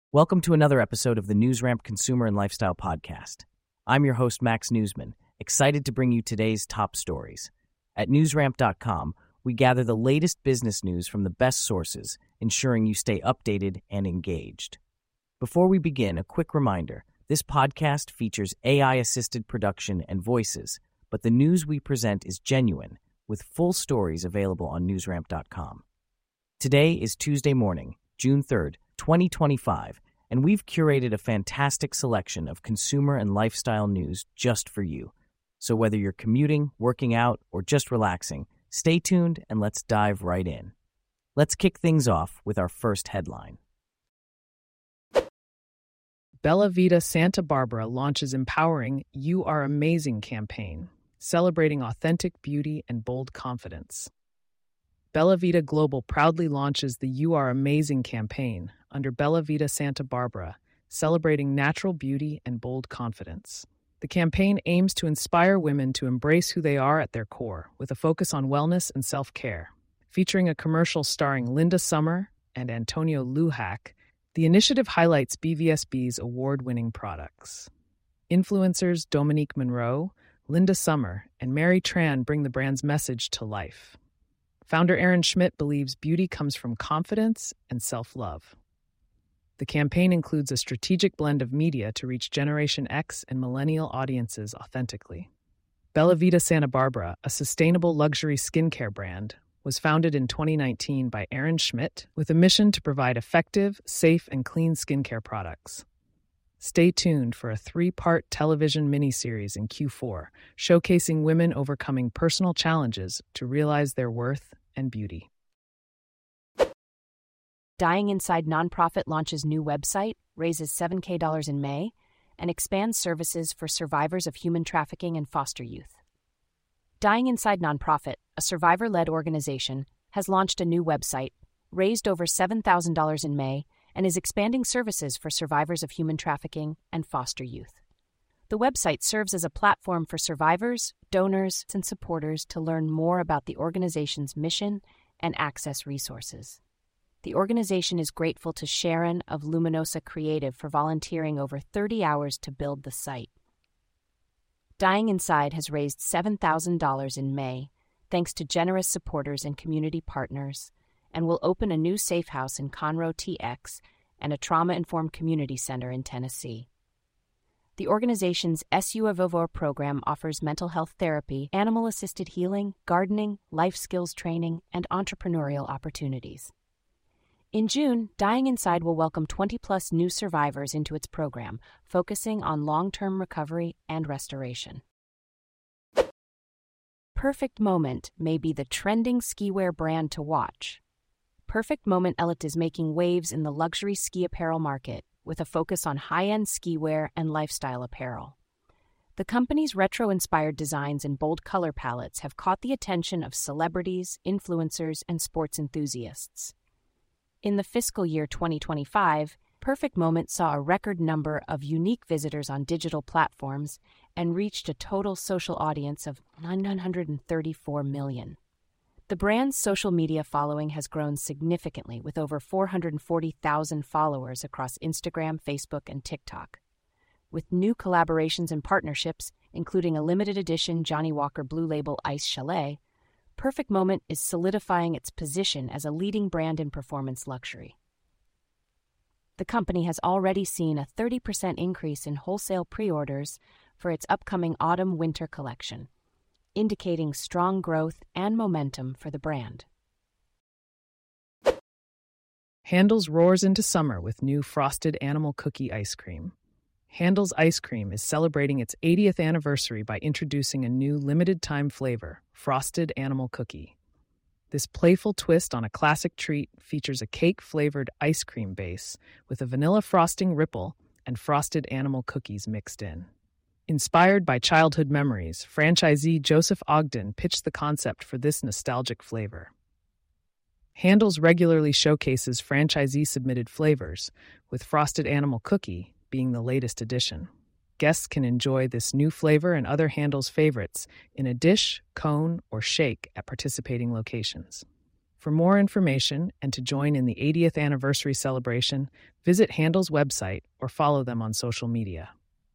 Welcome to another episode of the NewsRamp Consumer and Lifestyle Podcast. I'm your host, Max Newsman, excited to bring you today's top stories. At newsramp.com, we gather the latest business news from the best sources, ensuring you stay updated and engaged. Before we begin, a quick reminder, this podcast features AI-assisted production and voices, but the news we present is genuine, with full stories available on newsramp.com. Today is Tuesday morning, June 3rd, 2025, and we've curated a fantastic selection of consumer and lifestyle news just for you. So whether you're commuting, working out, or just relaxing, stay tuned and let's dive right in. Let's kick things off with our first headline. Bella Vita Santa Barbara launches empowering You Are Amazing campaign, celebrating authentic beauty and bold confidence. Bella Vita Global proudly launches the You Are Amazing campaign under Bella Vita Santa Barbara, celebrating natural beauty and bold confidence. The campaign aims to inspire women to embrace who they are at their core, with a focus on wellness and self-care. Featuring a commercial starring Linda Summer and Antonio Lujac, the initiative highlights BVSB's award-winning products. Influencers Dominique Monroe, Linda Summer, and Mary Tran bring the brand's message to life. Founder Aaron Schmidt believes beauty comes from confidence and self-love. The campaign includes a strategic blend of media to reach Generation X and millennial audiences authentically. Bella Vita Santa Barbara, a sustainable luxury skincare brand, was founded in 2019 by Aaron Schmidt with a mission to provide effective, safe, and clean skincare products. Stay tuned for a 3-part television miniseries in Q4, showcasing women overcoming personal challenges to realize their worth and beauty. Dying Inside nonprofit launches new website, raises $7,000 in May, and expands services for survivors of human trafficking and foster youth. Dying Inside nonprofit, a survivor-led organization, has launched a new website, raised over $7,000 in May, and is expanding services for survivors of human trafficking and foster youth. The website serves as a platform for survivors, donors, and supporters to learn more about the organization's mission and access resources. The organization is grateful to Sharon of Luminosa Creative for volunteering over 30 hours to build the site. Dying Inside has raised $7,000 in May, thanks to generous supporters and community partners, and will open a new safe house in Conroe TX and a trauma-informed community center in Tennessee. The organization's SU Avovor program offers mental health therapy, animal-assisted healing, gardening, life skills training, and entrepreneurial opportunities. In June, Dying Inside will welcome 20-plus new survivors into its program, focusing on long-term recovery and restoration. Perfect Moment may be the trending skiwear brand to watch. Perfect Moment Elite is making waves in the luxury ski apparel market, with a focus on high-end skiwear and lifestyle apparel. The company's retro-inspired designs and bold color palettes have caught the attention of celebrities, influencers, and sports enthusiasts. In the fiscal year 2025, Perfect Moment saw a record number of unique visitors on digital platforms and reached a total social audience of 934 million. The brand's social media following has grown significantly, with over 440,000 followers across Instagram, Facebook, and TikTok. With new collaborations and partnerships, including a limited edition Johnnie Walker Blue Label Ice Chalet, Perfect Moment is solidifying its position as a leading brand in performance luxury. The company has already seen a 30% increase in wholesale pre-orders for its upcoming autumn-winter collection, indicating strong growth and momentum for the brand. Handel's roars into summer with new frosted animal cookie ice cream. Handel's ice cream is celebrating its 80th anniversary by introducing a new limited-time flavor, frosted animal cookie. This playful twist on a classic treat features a cake-flavored ice cream base with a vanilla frosting ripple and frosted animal cookies mixed in. Inspired by childhood memories, franchisee Joseph Ogden pitched the concept for this nostalgic flavor. Handel's regularly showcases franchisee-submitted flavors, with frosted animal cookie being the latest addition. Guests can enjoy this new flavor and other Handel's favorites in a dish, cone, or shake at participating locations. For more information and to join in the 80th anniversary celebration, visit Handel's website or follow them on social media.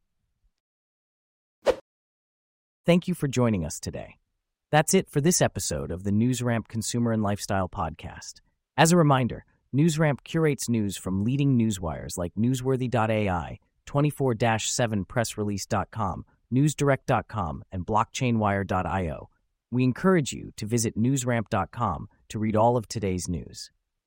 Thank you for joining us today. That's it for this episode of the NewsRamp Consumer and Lifestyle Podcast. As a reminder, NewsRamp curates news from leading newswires like Newsworthy.ai, 24-7pressrelease.com, NewsDirect.com, and BlockchainWire.io. We encourage you to visit newsramp.com to read all of today's news.